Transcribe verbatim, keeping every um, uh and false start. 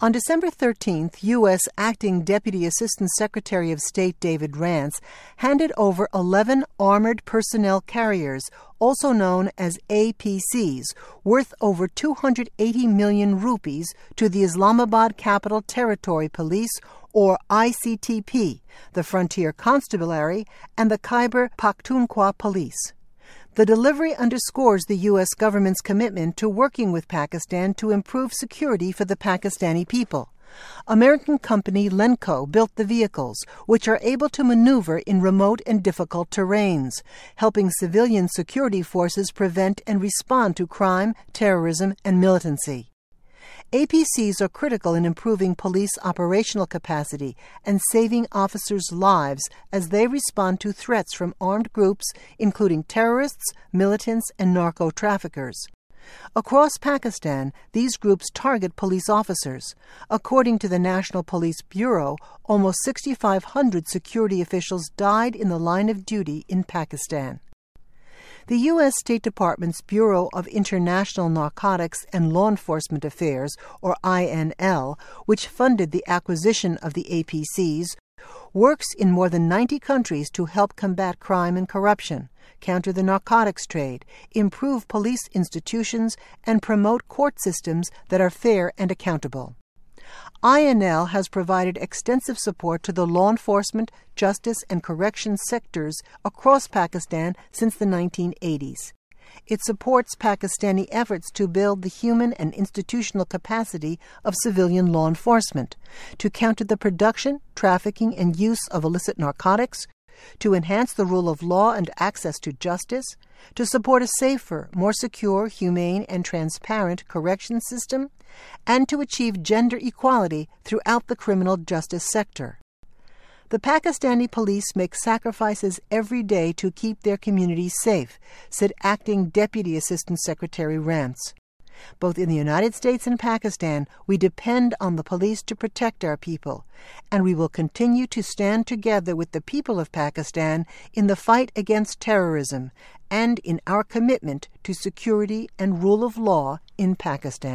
On December thirteenth, U S Acting Deputy Assistant Secretary of State David Rance handed over eleven armored personnel carriers, also known as A P Cs, worth over two hundred eighty million rupees to the Islamabad Capital Territory Police, or I C T P, the Frontier Constabulary, and the Khyber Pakhtunkhwa Police. The delivery underscores the U S government's commitment to working with Pakistan to improve security for the Pakistani people. American company Lenco built the vehicles, which are able to maneuver in remote and difficult terrains, helping civilian security forces prevent and respond to crime, terrorism, and militancy. A P Cs are critical in improving police operational capacity and saving officers' lives as they respond to threats from armed groups, including terrorists, militants, and narco-traffickers. Across Pakistan, these groups target police officers. According to the National Police Bureau, almost six thousand five hundred security officials died in the line of duty in Pakistan. The U S State Department's Bureau of International Narcotics and Law Enforcement Affairs, or I N L, which funded the acquisition of the A P Cs, works in more than ninety countries to help combat crime and corruption, counter the narcotics trade, improve police institutions, and promote court systems that are fair and accountable. I N L has provided extensive support to the law enforcement, justice, and corrections sectors across Pakistan since the nineteen eighties. It supports Pakistani efforts to build the human and institutional capacity of civilian law enforcement, to counter the production, trafficking, and use of illicit narcotics, to enhance the rule of law and access to justice, to support a safer, more secure, humane, and transparent correction system, and to achieve gender equality throughout the criminal justice sector. The Pakistani police make sacrifices every day to keep their communities safe, said Acting Deputy Assistant Secretary Rance. Both in the United States and Pakistan, we depend on the police to protect our people, and we will continue to stand together with the people of Pakistan in the fight against terrorism and in our commitment to security and rule of law in Pakistan.